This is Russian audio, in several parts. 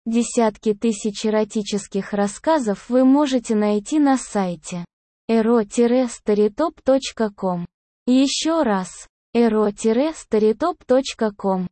Десятки тысяч эротических рассказов вы можете найти на сайте ero-storytop.com. Еще раз, ero-storytop.com.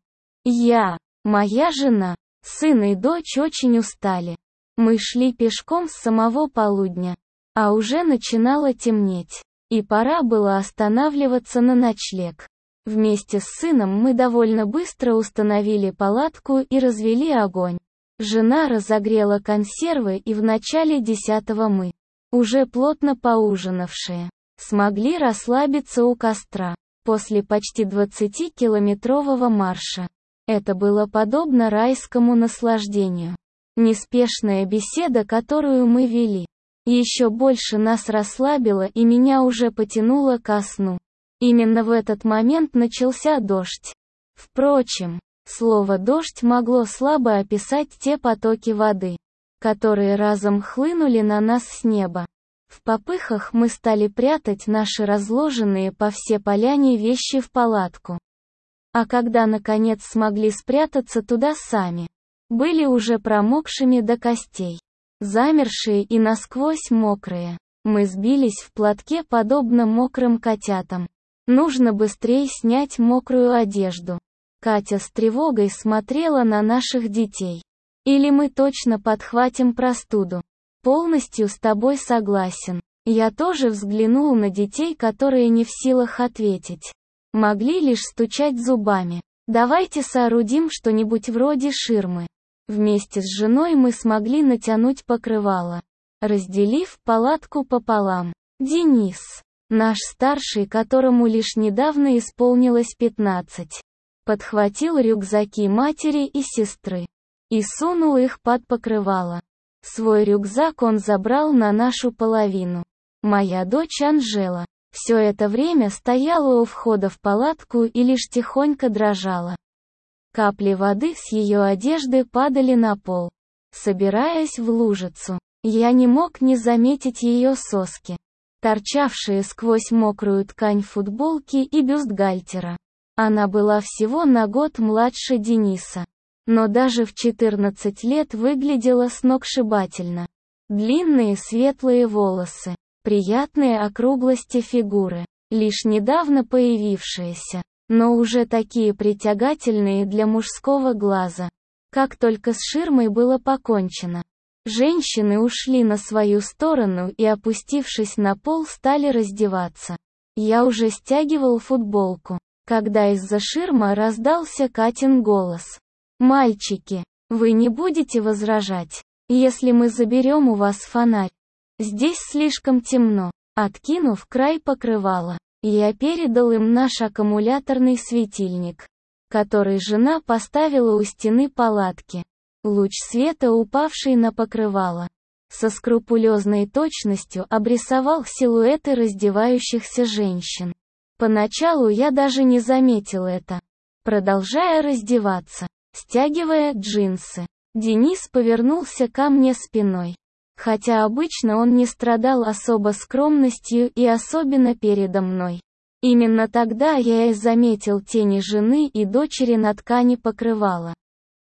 Моя жена, сын и дочь очень устали. Мы шли пешком с самого полудня, а уже начинало темнеть, и пора было останавливаться на ночлег. Вместе с сыном мы довольно быстро установили палатку и развели огонь. Жена разогрела консервы, и в начале 10-го мы, уже плотно поужинавшие, смогли расслабиться у костра. После почти 20-километрового марша. Это было подобно райскому наслаждению. Неспешная беседа, которую мы вели, еще больше нас расслабила, и меня уже потянуло ко сну. Именно в этот момент начался дождь. Впрочем, слово «дождь» могло слабо описать те потоки воды, которые разом хлынули на нас с неба. В попыхах мы стали прятать наши разложенные по всей поляне вещи в палатку. А когда наконец смогли спрятаться туда сами, были уже промокшими до костей, замерзшие и насквозь мокрые. Мы сбились в платке, подобно мокрым котятам. Нужно быстрее снять мокрую одежду. Катя с тревогой смотрела на наших детей. Или мы точно подхватим простуду. Полностью с тобой согласен. Я тоже взглянул на детей, которые не в силах ответить. Могли лишь стучать зубами. Давайте соорудим что-нибудь вроде ширмы. Вместе с женой мы смогли натянуть покрывало, разделив палатку пополам. Денис, наш старший, которому лишь недавно исполнилось 15, подхватил рюкзаки матери и сестры и сунул их под покрывало. Свой рюкзак он забрал на нашу половину. Моя дочь Анжела все это время стояла у входа в палатку и лишь тихонько дрожала. Капли воды с ее одежды падали на пол, собираясь в лужицу. Я не мог не заметить ее соски, торчавшие сквозь мокрую ткань футболки и бюстгальтера. Она была всего на год младше Дениса, но даже в 14 лет выглядела сногсшибательно. Длинные светлые волосы, приятные округлости фигуры, лишь недавно появившиеся, но уже такие притягательные для мужского глаза. Как только с ширмой было покончено, женщины ушли на свою сторону и, опустившись на пол, стали раздеваться. Я уже стягивал футболку, когда из-за ширмы раздался Катин голос. «Мальчики, вы не будете возражать, если мы заберем у вас фонарь? Здесь слишком темно». Откинув край покрывала, я передал им наш аккумуляторный светильник, который жена поставила у стены палатки. Луч света, упавший на покрывало, со скрупулезной точностью обрисовал силуэты раздевающихся женщин. Поначалу я даже не заметил это. Продолжая раздеваться, стягивая джинсы, Денис повернулся ко мне спиной. Хотя обычно он не страдал особо скромностью и особенно передо мной. Именно тогда я и заметил тени жены и дочери на ткани покрывала.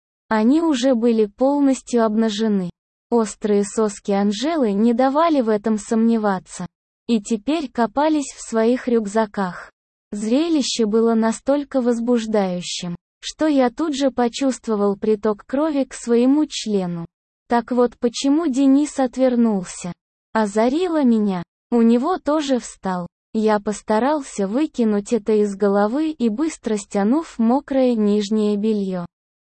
Они уже были полностью обнажены. Острые соски Анжелы не давали в этом сомневаться. И теперь копались в своих рюкзаках. Зрелище было настолько возбуждающим, что я тут же почувствовал приток крови к своему члену. Так вот почему Денис отвернулся. Озарило меня. У него тоже встал. Я постарался выкинуть это из головы и, быстро стянув мокрое нижнее белье,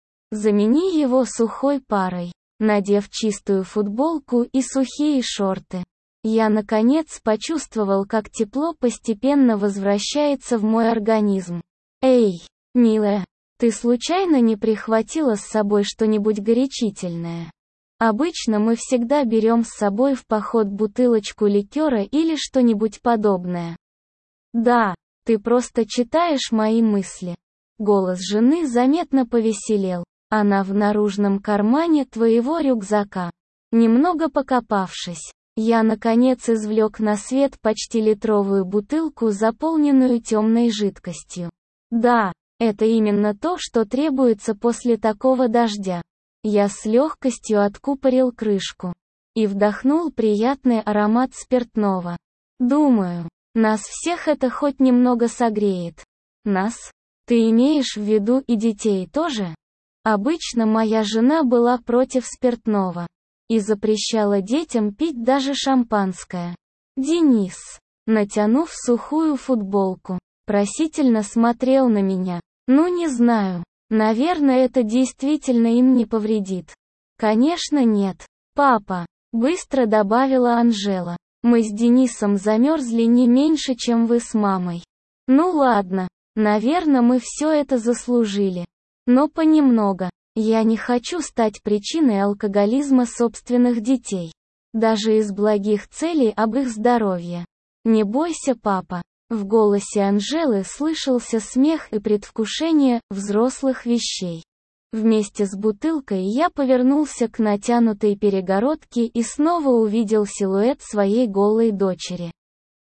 замени его сухой парой. Надев чистую футболку и сухие шорты, я наконец почувствовал, как тепло постепенно возвращается в мой организм. «Эй, милая, ты случайно не прихватила с собой что-нибудь горячительное? Обычно мы всегда берем с собой в поход бутылочку ликера или что-нибудь подобное». «Да, ты просто читаешь мои мысли». Голос жены заметно повеселел. «Она в наружном кармане твоего рюкзака». Немного покопавшись, я наконец извлек на свет почти литровую бутылку, заполненную темной жидкостью. «Да, это именно то, что требуется после такого дождя. Я с легкостью откупорил крышку и вдохнул приятный аромат спиртного. Думаю, нас всех это хоть немного согреет. Нас? Ты имеешь в виду и детей тоже? Обычно моя жена была против спиртного и запрещала детям пить даже шампанское. Денис, натянув сухую футболку, просительно смотрел на меня. Ну не знаю, наверное, это действительно им не повредит. Конечно нет, папа, быстро добавила Анжела. Мы с Денисом замерзли не меньше, чем вы с мамой. Ну ладно, наверное, мы все это заслужили. Но понемногу. Я не хочу стать причиной алкоголизма собственных детей. Даже из благих целей об их здоровье. Не бойся, папа. В голосе Анжелы слышался смех и предвкушение взрослых вещей. Вместе с бутылкой я повернулся к натянутой перегородке и снова увидел силуэт своей голой дочери.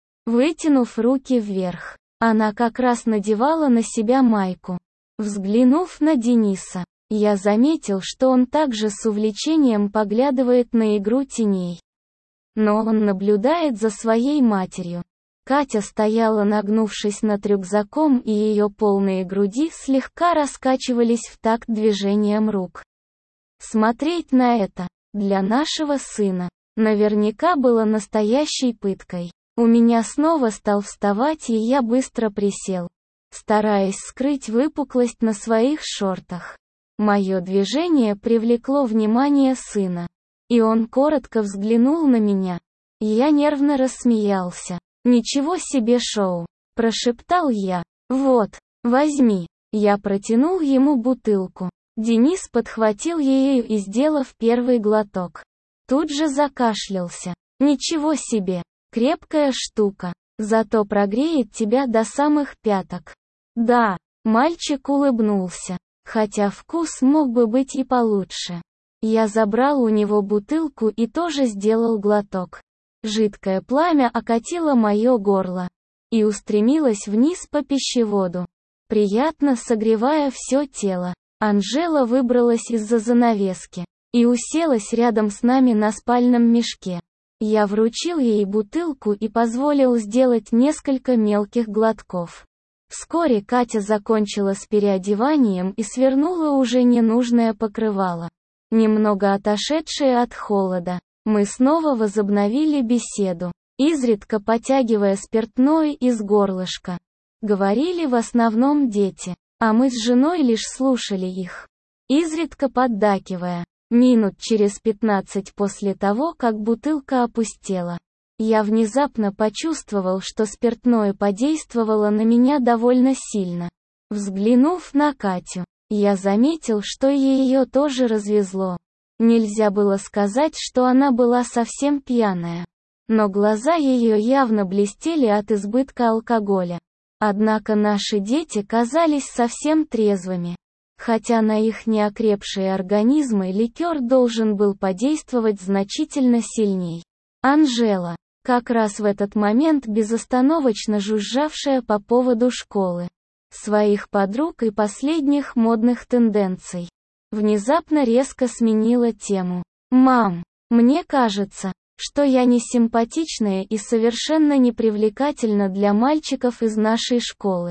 Вытянув руки вверх, она как раз надевала на себя майку. Взглянув на Дениса, я заметил, что он также с увлечением поглядывает на игру теней. Но он наблюдает за своей матерью. Катя стояла, нагнувшись над рюкзаком, и ее полные груди слегка раскачивались в такт движением рук. Смотреть на это, для нашего сына, наверняка было настоящей пыткой. У меня снова стал вставать, и я быстро присел, стараясь скрыть выпуклость на своих шортах. Мое движение привлекло внимание сына, и он коротко взглянул на меня. Я нервно рассмеялся. «Ничего себе шоу!» – прошептал я. «Вот, возьми». Я протянул ему бутылку. Денис подхватил ее и, сделав первый глоток, тут же закашлялся. «Ничего себе! Крепкая штука. Зато прогреет тебя до самых пяток». «Да», – мальчик улыбнулся, хотя вкус мог бы быть и получше. Я забрал у него бутылку и тоже сделал глоток. Жидкое пламя окатило мое горло и устремилось вниз по пищеводу, приятно согревая все тело. Анжела выбралась из-за занавески и уселась рядом с нами на спальном мешке. Я вручил ей бутылку и позволил сделать несколько мелких глотков. Вскоре Катя закончила с переодеванием и свернула уже ненужное покрывало. Немного отошедшие от холода, мы снова возобновили беседу, изредка потягивая спиртное из горлышка. Говорили в основном дети, а мы с женой лишь слушали их, изредка поддакивая. Минут через 15 после того, как бутылка опустела, я внезапно почувствовал, что спиртное подействовало на меня довольно сильно. Взглянув на Катю, я заметил, что ее тоже развезло. Нельзя было сказать, что она была совсем пьяная, но глаза ее явно блестели от избытка алкоголя. Однако наши дети казались совсем трезвыми, хотя на их неокрепшие организмы ликер должен был подействовать значительно сильней. Анжела, как раз в этот момент безостановочно жужжавшая по поводу школы, своих подруг и последних модных тенденций, внезапно резко сменила тему. «Мам, мне кажется, что я не симпатичная и совершенно непривлекательна для мальчиков из нашей школы».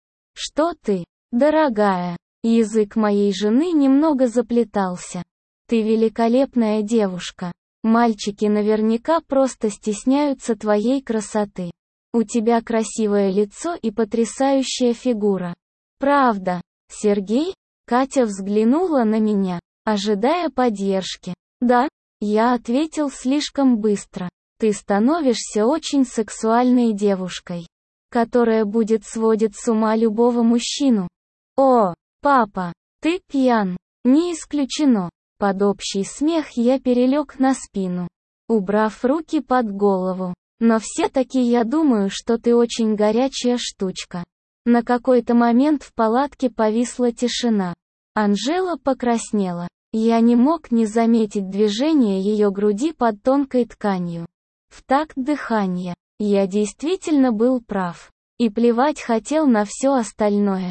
«Что ты, дорогая?» Язык моей жены немного заплетался. «Ты великолепная девушка. Мальчики наверняка просто стесняются твоей красоты. У тебя красивое лицо и потрясающая фигура. Правда, Сергей?» Катя взглянула на меня, ожидая поддержки. «Да?» Я ответил слишком быстро. «Ты становишься очень сексуальной девушкой, которая будет сводить с ума любого мужчину». «О, папа, ты пьян?» «Не исключено». Под общий смех я перелег на спину, убрав руки под голову. «Но все-таки я думаю, что ты очень горячая штучка». На какой-то момент в палатке повисла тишина. Анжела покраснела. Я не мог не заметить движение ее груди под тонкой тканью. В такт дыхания. Я действительно был прав. И плевать хотел на все остальное.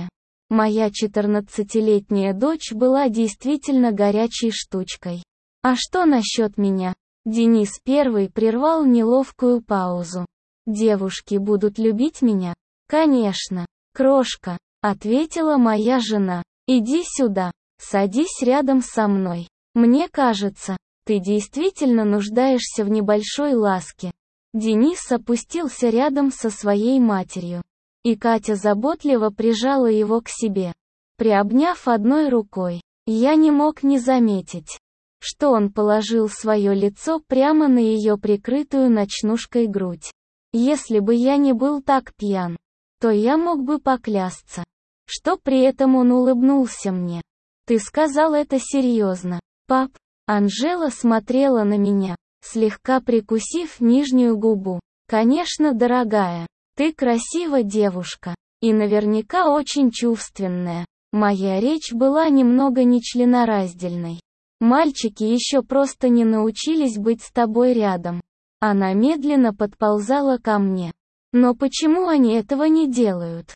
Моя 14-летняя дочь была действительно горячей штучкой. А что насчет меня? Денис первый прервал неловкую паузу. Девушки будут любить меня? Конечно. Крошка, ответила моя жена. Иди сюда. Садись рядом со мной. Мне кажется, ты действительно нуждаешься в небольшой ласке. Денис опустился рядом со своей матерью. И Катя заботливо прижала его к себе. Приобняв одной рукой, я не мог не заметить, что он положил свое лицо прямо на ее прикрытую ночнушкой грудь. Если бы я не был так пьян, то я мог бы поклясться, что при этом он улыбнулся мне. Ты сказал это серьезно, пап? Анжела смотрела на меня, слегка прикусив нижнюю губу. Конечно, дорогая. Ты красива девушка, и наверняка очень чувственная. Моя речь была немного нечленораздельной. Мальчики еще просто не научились быть с тобой рядом. Она медленно подползала ко мне. Но почему они этого не делают?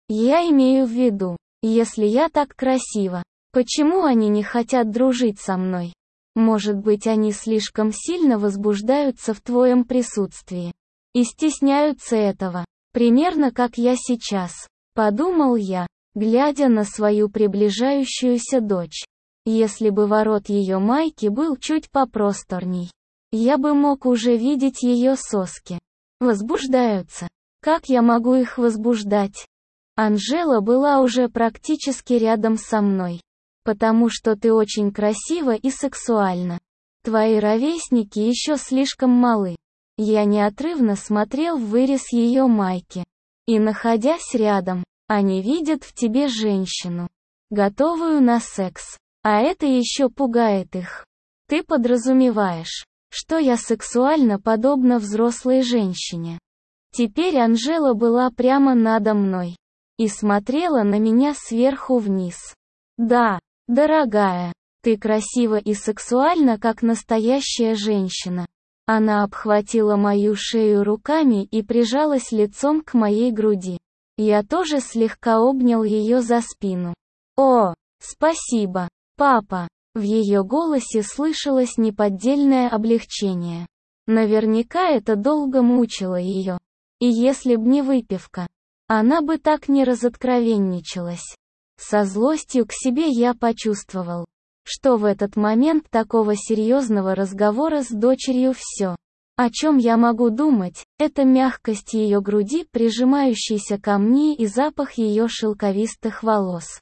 Я имею в виду, если я так красива, почему они не хотят дружить со мной? Может быть, они слишком сильно возбуждаются в твоем присутствии и стесняются этого. Примерно как я сейчас, подумал я, глядя на свою приближающуюся дочь. Если бы ворот ее майки был чуть попросторней, я бы мог уже видеть ее соски. Возбуждаются. Как я могу их возбуждать? Анжела была уже практически рядом со мной. Потому что ты очень красива и сексуальна. Твои ровесники еще слишком малы. Я неотрывно смотрел в вырез ее майки. И находясь рядом, они видят в тебе женщину, готовую на секс. А это еще пугает их. Ты подразумеваешь, что я сексуально подобна взрослой женщине. Теперь Анжела была прямо надо мной и смотрела на меня сверху вниз. Да, дорогая, ты красива и сексуальна, как настоящая женщина. Она обхватила мою шею руками и прижалась лицом к моей груди. Я тоже слегка обнял ее за спину. О, спасибо, папа. В ее голосе слышалось неподдельное облегчение. Наверняка это долго мучило ее. И если б не выпивка, она бы так не разоткровенничалась. Со злостью к себе я почувствовал, что в этот момент такого серьезного разговора с дочерью все, о чем я могу думать, это мягкость ее груди, прижимающейся ко мне, и запах ее шелковистых волос,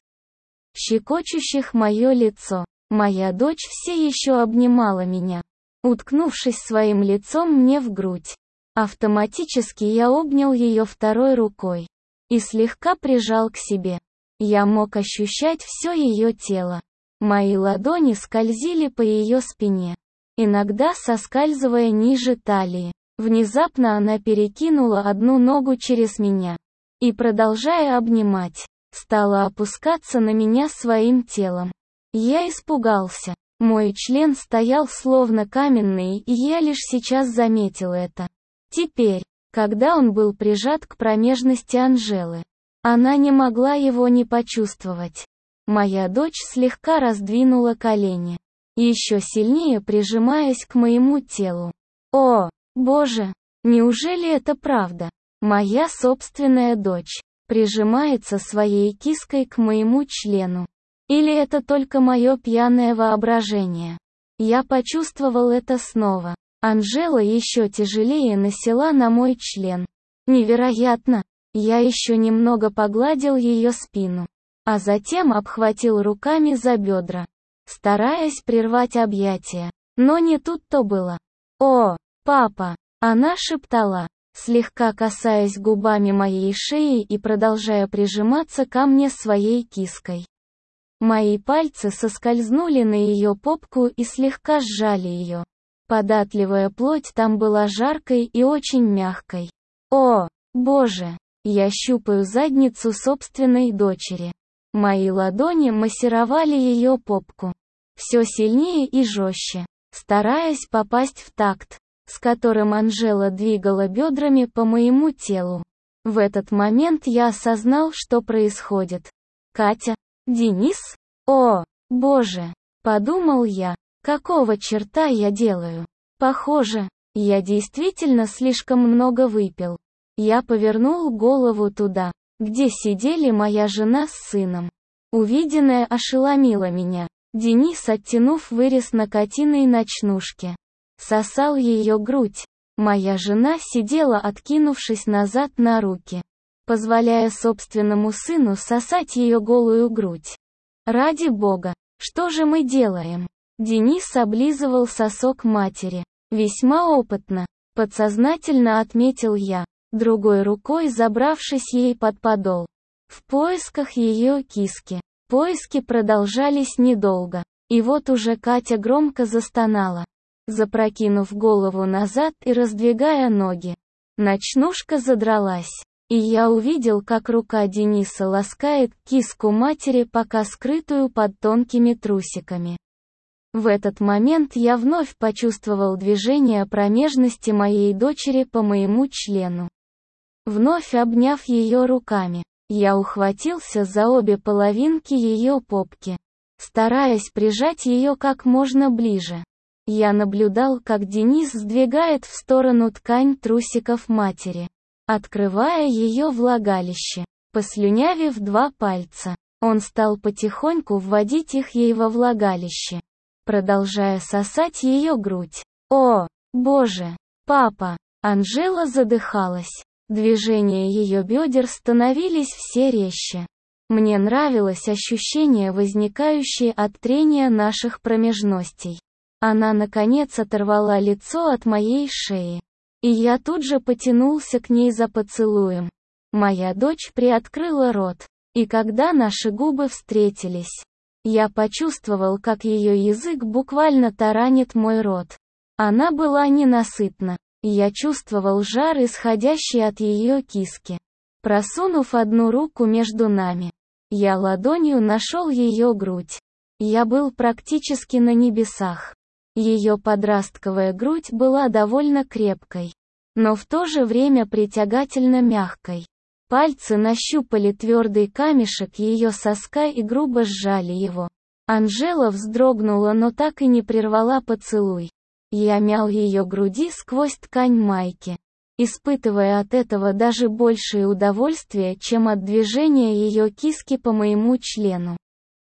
щекочущих мое лицо. Моя дочь все еще обнимала меня, уткнувшись своим лицом мне в грудь. Автоматически я обнял ее второй рукой и слегка прижал к себе. Я мог ощущать все ее тело. Мои ладони скользили по ее спине, иногда соскальзывая ниже талии. Внезапно она перекинула одну ногу через меня и, продолжая обнимать, стала опускаться на меня своим телом. Я испугался. Мой член стоял словно каменный, и я лишь сейчас заметил это. Теперь, когда он был прижат к промежности Анжелы, она не могла его не почувствовать. Моя дочь слегка раздвинула колени, еще сильнее прижимаясь к моему телу. О, боже, неужели это правда? Моя собственная дочь прижимается своей киской к моему члену. Или это только мое пьяное воображение? Я почувствовал это снова. Анжела еще тяжелее насела на мой член. Невероятно! Я еще немного погладил ее спину, а затем обхватил руками за бедра, стараясь прервать объятия. Но не тут-то было. «О, папа!» Она шептала, слегка касаясь губами моей шеи и продолжая прижиматься ко мне своей киской. Мои пальцы соскользнули на ее попку и слегка сжали ее. Податливая плоть там была жаркой и очень мягкой. О, боже! Я щупаю задницу собственной дочери. Мои ладони массировали ее попку. Все сильнее и жестче, стараясь попасть в такт, с которым Анжела двигала бедрами по моему телу. В этот момент я осознал, что происходит. Катя? Денис? О, боже! Подумал я, какого черта я делаю? Похоже, я действительно слишком много выпил. Я повернул голову туда, где сидели моя жена с сыном. Увиденное ошеломило меня. Денис, оттянув вырез на Катиной ночнушке, сосал ее грудь. Моя жена сидела, откинувшись назад на руки, позволяя собственному сыну сосать ее голую грудь. Ради бога, что же мы делаем? Денис облизывал сосок матери. Весьма опытно, подсознательно отметил я, другой рукой забравшись ей под подол. В поисках ее киски. Поиски продолжались недолго, и вот уже Катя громко застонала, запрокинув голову назад и раздвигая ноги. Ночнушка задралась, и я увидел, как рука Дениса ласкает киску матери, пока скрытую под тонкими трусиками. В этот момент я вновь почувствовал движение промежности моей дочери по моему члену. Вновь обняв ее руками, я ухватился за обе половинки ее попки, стараясь прижать ее как можно ближе. Я наблюдал, как Денис сдвигает в сторону ткань трусиков матери, открывая ее влагалище. Послюнявив 2 пальца, он стал потихоньку вводить их ей во влагалище, продолжая сосать ее грудь. О, боже, папа! Анжела задыхалась. Движения ее бедер становились все резче. Мне нравилось ощущение, возникающее от трения наших промежностей. Она наконец оторвала лицо от моей шеи, и я тут же потянулся к ней за поцелуем. Моя дочь приоткрыла рот, и когда наши губы встретились, я почувствовал, как ее язык буквально таранит мой рот. Она была ненасытна. Я чувствовал жар, исходящий от ее киски. Просунув одну руку между нами, я ладонью нашел ее грудь. Я был практически на небесах. Ее подростковая грудь была довольно крепкой, но в то же время притягательно мягкой. Пальцы нащупали твердый камешек ее соска и грубо сжали его. Анжела вздрогнула, но так и не прервала поцелуй. Я мял ее груди сквозь ткань майки, испытывая от этого даже большее удовольствие, чем от движения ее киски по моему члену.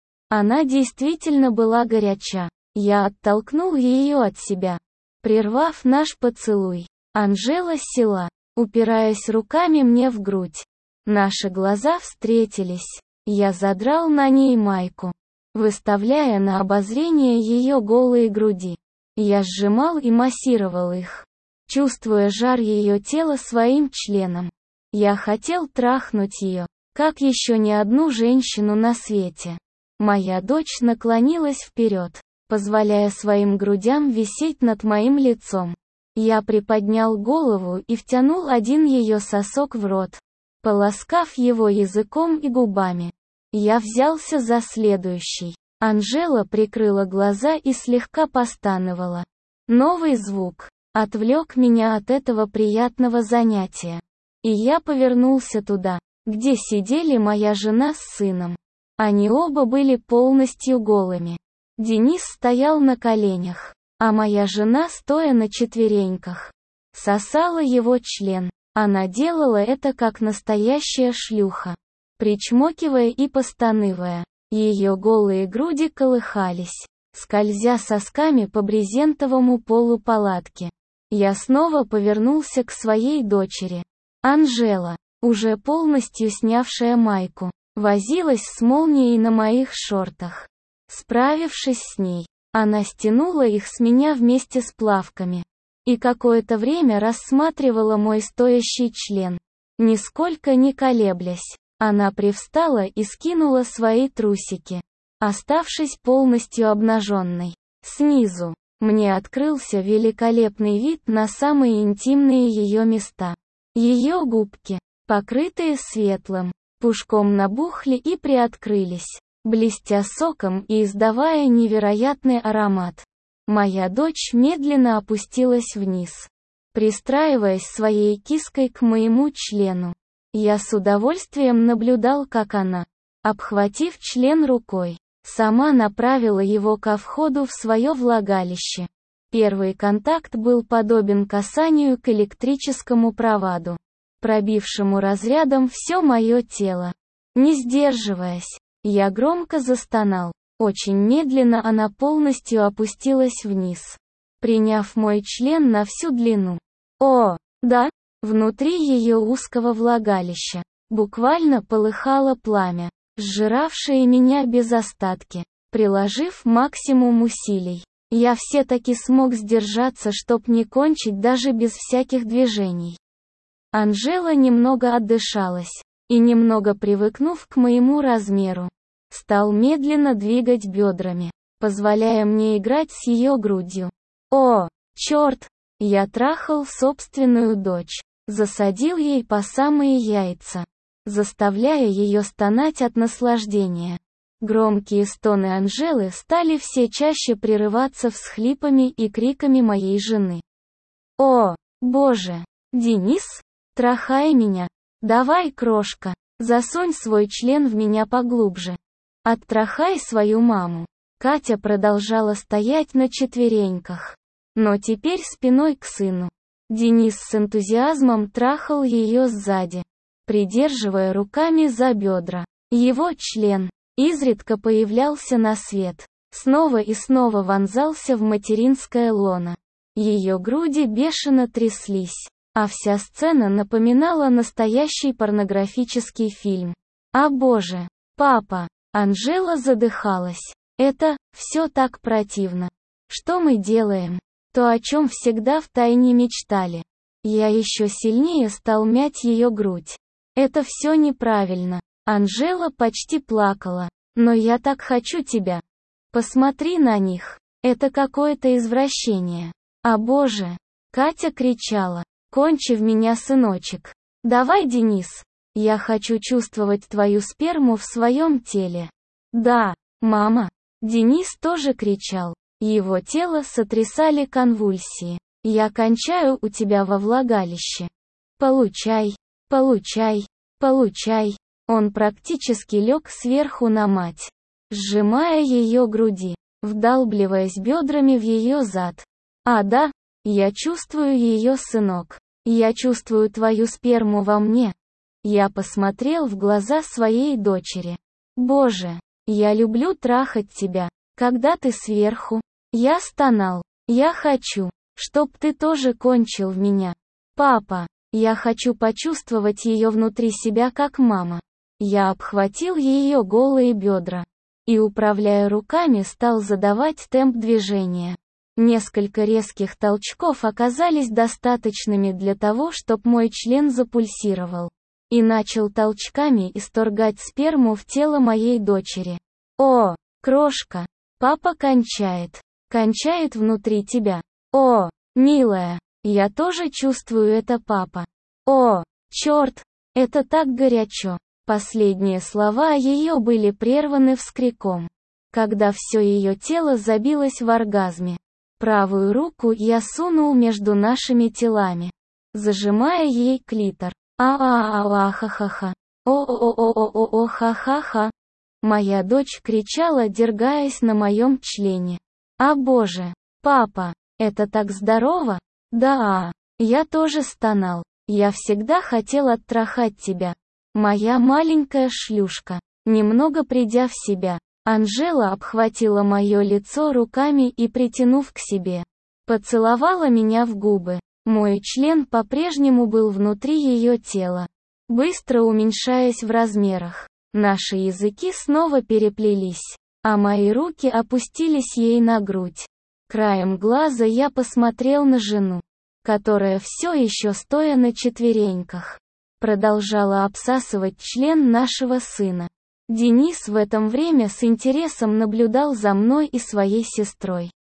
Она действительно была горяча. Я оттолкнул ее от себя, прервав наш поцелуй. Анжела села, упираясь руками мне в грудь. Наши глаза встретились. Я задрал на ней майку, выставляя на обозрение ее голые груди. Я сжимал и массировал их, чувствуя жар ее тела своим членом. Я хотел трахнуть ее, как еще ни одну женщину на свете. Моя дочь наклонилась вперед, позволяя своим грудям висеть над моим лицом. Я приподнял голову и втянул один ее сосок в рот, полоскав его языком и губами. Я взялся за следующий. Анжела прикрыла глаза и слегка постановала. Новый звук отвлек меня от этого приятного занятия. И я повернулся туда, где сидели моя жена с сыном. Они оба были полностью голыми. Денис стоял на коленях, а моя жена, стоя на четвереньках, сосала его член. Она делала это как настоящая шлюха, причмокивая и постанывая. Ее голые груди колыхались, скользя сосками по брезентовому полу палатки. Я снова повернулся к своей дочери. Анжела, уже полностью снявшая майку, возилась с молнией на моих шортах. Справившись с ней, она стянула их с меня вместе с плавками. И какое-то время рассматривала мой стоящий член, нисколько не колеблясь. Она привстала и скинула свои трусики, оставшись полностью обнаженной. Снизу мне открылся великолепный вид на самые интимные ее места. Ее губки, покрытые светлым пушком, набухли и приоткрылись, блестя соком и издавая невероятный аромат. Моя дочь медленно опустилась вниз, пристраиваясь своей киской к моему члену. Я с удовольствием наблюдал, как она Обхватив член рукой, сама направила его ко входу в свое влагалище. Первый контакт был подобен касанию к электрическому проводу, пробившему разрядом все мое тело. Не сдерживаясь, я громко застонал. Очень медленно она полностью опустилась вниз, приняв мой член на всю длину. О, да, внутри ее узкого влагалища буквально полыхало пламя, сжиравшее меня без остатки. Приложив максимум усилий, я все-таки смог сдержаться, чтоб не кончить даже без всяких движений. Анжела немного отдышалась, и немного привыкнув к моему размеру, стал медленно двигать бедрами, позволяя мне играть с ее грудью. О, черт! Я трахал собственную дочь, засадил ей по самые яйца, заставляя ее стонать от наслаждения. Громкие стоны Анжелы стали все чаще прерываться всхлипами и криками моей жены. О, боже! Денис? Трахай меня! Давай, крошка, засунь свой член в меня поглубже. Оттрахай свою маму. Катя продолжала стоять на четвереньках, но теперь спиной к сыну. Денис с энтузиазмом трахал ее сзади, придерживая руками за бедра. Его член изредка появлялся на свет, снова и снова вонзался в материнское лоно. Ее груди бешено тряслись, а вся сцена напоминала настоящий порнографический фильм. «А боже! Папа!» Анжела задыхалась. «Это все так противно. Что мы делаем? То, о чем всегда втайне мечтали». Я еще сильнее стал мять ее грудь. «Это все неправильно». Анжела почти плакала. «Но я так хочу тебя. Посмотри на них. Это какое-то извращение. А боже!» Катя кричала. «Кончи в меня, сыночек. Давай, Денис. Я хочу чувствовать твою сперму в своем теле». «Да, мама». Денис тоже кричал. Его тело сотрясали конвульсии. «Я кончаю у тебя во влагалище. Получай, получай, получай». Он практически лег сверху на мать, сжимая ее груди, вдалбливаясь бедрами в ее зад. «А да, я чувствую ее, сынок. Я чувствую твою сперму во мне». Я посмотрел в глаза своей дочери. «Боже, я люблю трахать тебя, когда ты сверху». Я стонал. «Я хочу, чтоб ты тоже кончил в меня. Папа, я хочу почувствовать ее внутри себя как мама». Я обхватил ее голые бедра и, управляя руками, стал задавать темп движения. Несколько резких толчков оказались достаточными для того, чтобы мой член запульсировал и начал толчками исторгать сперму в тело моей дочери. «О, крошка, папа кончает. Кончает внутри тебя. О, милая, я тоже чувствую это, папа. О, черт, это так горячо». Последние слова ее были прерваны вскриком, когда все ее тело забилось в оргазме. Правую руку я сунул между нашими телами, зажимая ей клитор. «А-а-а-а-ха-ха-ха! О-о-о-о-о-о-ха-ха-ха!» Моя дочь кричала, дергаясь на моем члене. «А боже! Папа! Это так здорово!» «Да, я тоже стонал. Я всегда хотел оттрахать тебя. Моя маленькая шлюшка». Немного придя в себя, Анжела обхватила мое лицо руками и, притянув к себе, поцеловала меня в губы. Мой член по-прежнему был внутри ее тела, быстро уменьшаясь в размерах. Наши языки снова переплелись, а мои руки опустились ей на грудь. Краем глаза я посмотрел на жену, которая все еще, стоя на четвереньках, продолжала обсасывать член нашего сына. Денис в это время с интересом наблюдал за мной и своей сестрой.